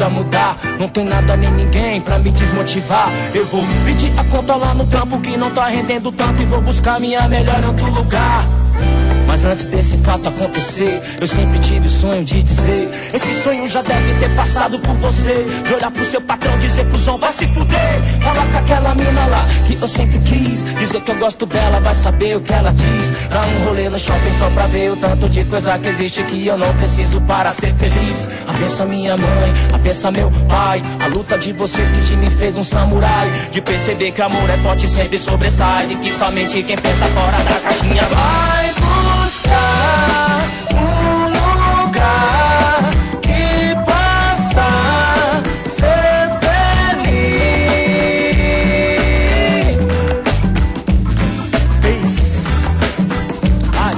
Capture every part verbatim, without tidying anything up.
ajuda a mudar. Não tem nada nem ninguém pra me desmotivar. Eu vou pedir a conta lá no trampo que não tá rendendo tanto, e vou buscar minha melhor em outro lugar. Mas antes desse fato acontecer, eu sempre tive o sonho de dizer: esse sonho já deve ter passado por você. De olhar pro seu patrão, dizer que o João vai se fuder. Falar com aquela mina lá que eu sempre quis, dizer que eu gosto dela, vai saber o que ela diz. Dar um rolê no shopping só pra ver o tanto de coisa que existe que eu não preciso para ser feliz. Abençoa minha mãe, abençoa meu pai. A luta de vocês que me fez um samurai. De perceber que amor é forte e sempre sobressai. E que somente quem pensa fora da caixinha vai buscar um lugar que possa ser feliz. Peace. Ai.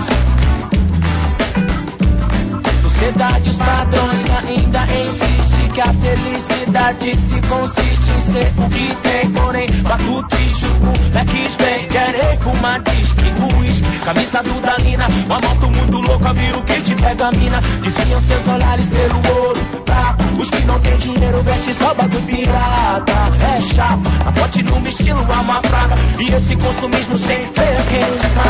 Sociedade, os padrões que ainda insiste que a felicidade se consiste em ser o que tem. Porém, bato triste, os moleques vêm querer com uma disque, uísque, camisa do Dalina, uma moto muito louca, viu que te pega a mina. Desviam seus olhares pelo ouro prata. Os que não tem dinheiro veste só bagulho pirata. É chapa, a forte no estilo, a uma fraca. E esse consumismo sem freio, quem